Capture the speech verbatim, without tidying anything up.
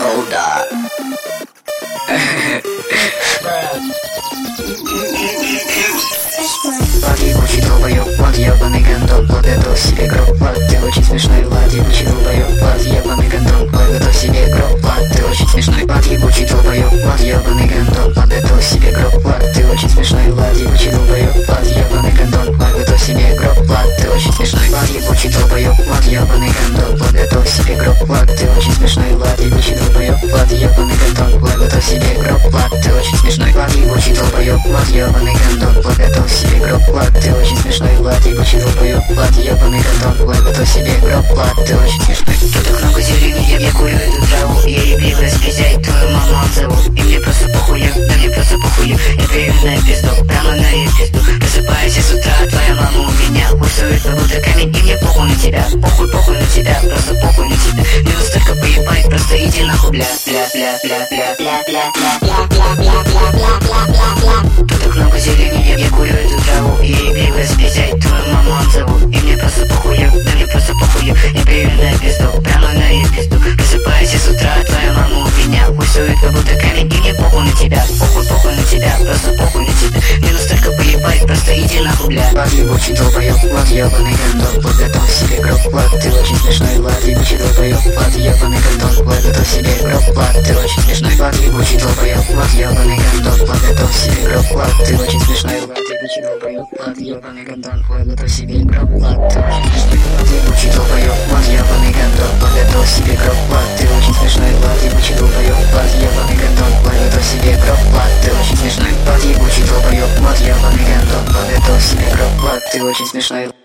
Oh да. Влад ебучий долбоёб, Влад ебаный гандон, Влад готов себе гроб, Влад ты очень смешной, Влад ебучий долбоёб, Влад ебаный гандон, Влад готов себе гроб, Влад ты очень смешной, Влад ебучий долбоёб, Влад ебаный гандон, Влад готов себе гроб, Влад ты очень смешной, Влад ебучий долбоёб, Влад ебаный гандон, Влад готов себе гроб, Влад ты очень смешной, Влад ебучий долбоёб, Влад ебаный гандон, Влад готов себе гроб, Влад ты очень смешной, Влад ебучий долбоёб, Влад ебаный гандон, Влад готов себе гроб, Влад ты очень смешной, Влад ебучий долбоёб, Влад ебаный гандон, Влад готов себе гроб, Влад ты очень смешной, Влад ебучий долбоёб, Влад ебаный гандон, Влад готов себе гроб, Влад ты очень смешной. Тут так много зелени, я, я курю эту траву, я ебливо спиздяй, твою маму отзову, и мне просто похую, да мне просто похую, я беременная пизду, прямо на ее пизду, просыпаюсь с утра, твоя мама у меня пульсует, как будто камень, и мне похуй на тебя, похуй, похуй на тебя, просто похуй на тебя, мне настолько поебать, просто иди нахуй, бля, бля, бля, бля, бля, бля, бля, бля, бля, бля, бля, бля, бля, бля, бля. Тут так много зелени, я, я курю эту траву, я ебливо спиздяй, твою маму отзову, и мне просто похую, да мне просто похую, я беременная пизду, прямо на ее пизду, просыпаюсь с утра, твоя мама у меня пульсует, как будто камень, и мне похуй на тебя, похуй, похуй на тебя, просто похуй на тебя, мне настолько поебать, просто иди нахуй, бля. Влад ебучий долбоёб, Влад ебаный гандон, Влад готов себе гроб, Влад ты очень смешной, Влад ебучий долбоёб, Влад ебаный гандон, Влад готов себе гроб, Влад ты очень смешной, Влад ебучий долбоёб, Влад ебаный гандон, Влад готов себе гроб, Влад ты очень смешной, Влад ебучий долбоёб, Влад ебаный гандон, Влад готов себе гроб, Влад ты очень смешной, Влад ебучий долбоёб, Влад ебаный гандон, Влад готов себе гроб, Влад ты очень смешной, Влад ебучий долбоёб, Влад ебаный гандон, Влад готов себе гроб, Влад ты очень смешной, Влад ебучий долбоёб, Влад ебаный гандон, Влад готов себе гроб, Влад ты очень смешной.